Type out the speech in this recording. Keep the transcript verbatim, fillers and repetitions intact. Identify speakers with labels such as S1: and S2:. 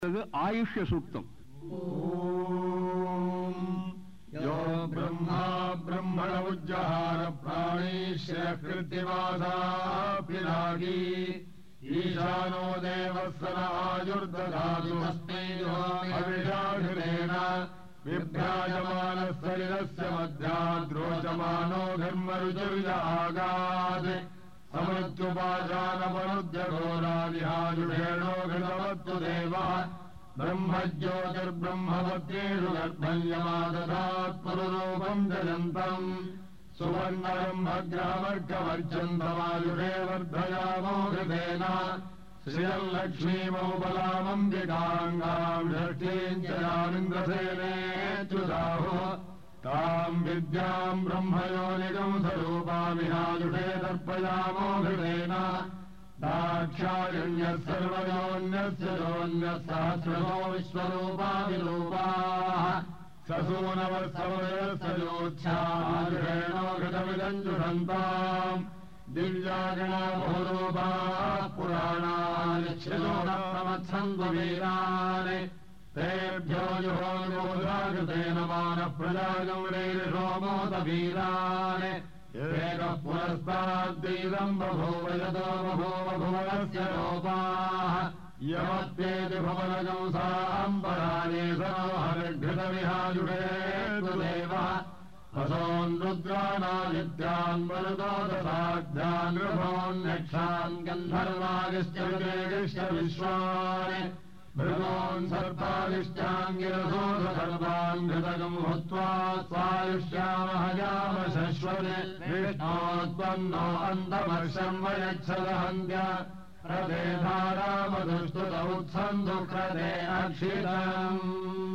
S1: आयुष्य सूक्तम्
S2: यो ब्रह्मा ब्रह्मण उज्जहार प्राणीश्रकृतिवासापिनागी ईशानो देवस्सन आयुर्दधातु अविषाघृतेन विभ्राजमानशरीरस्य मध्याद्रोचमानो घर्मरुचिर्यागात् समृत्युपाजानमनुद्यघोरादिहाजुषेणो घृतवत्तु देवः ब्रह्मज्योतिर्ब्रह्मवत्येषु गर्भयमादधात्पुरुरूपम् जयन्तम् सुवर्णरम्भग्रहवर्गवर्चन्तमायुषे वर्धयामो घृतेन श्रियल्लक्ष्मीमौबलामम्बिकाङ्गाम् षष्ठीम् च यामिन्द्रसेनेत्युदाहो ताम् विद्याम् ब्रह्मयोनिकम् स्वरूपामिहायुषे तर्पयामो घृतेन दाक्षायण्यः सर्वयोन्यस्य योन्यः सहस्रशो विश्वरूपाभिरूपाः ससूनवत्सवयस्य योच्छायुषेणो घृतमिदम् जुषन्ताम् दिव्यागणा बहुरूपाः पुराणानि श्रियोणप्रमत्सन्त्व वीरान् तेभ्यो जुहोर्गोदाकृतेन मानः प्रजागौरैर्षोमोदवीरान् एकः पुरस्ताद्दीदम् बभूव यतो बभूव भुवनस्य रूपाः यमत्वेति भुवनगंसाम्बराणि सरोहरिघृतविहायुषे तु देवः हसोन् रुद्राणादित्यान् वरुदोदसाध्यान् नृभोन्यक्षान् गन्धर्वादिश्च विदेगिश्च विश्वान् भृगोन् सर्पादिश्चाङ्गिरसोऽध सर्वान् घृतकम् हुत्वा स्वायुष्यामहयाम शश्वते विष्णोत्पन्नो अन्तमर्षम् वयच्छदहन्त्य रते धारामधुष्टुत उत्सन्धुक्रते अक्षितम्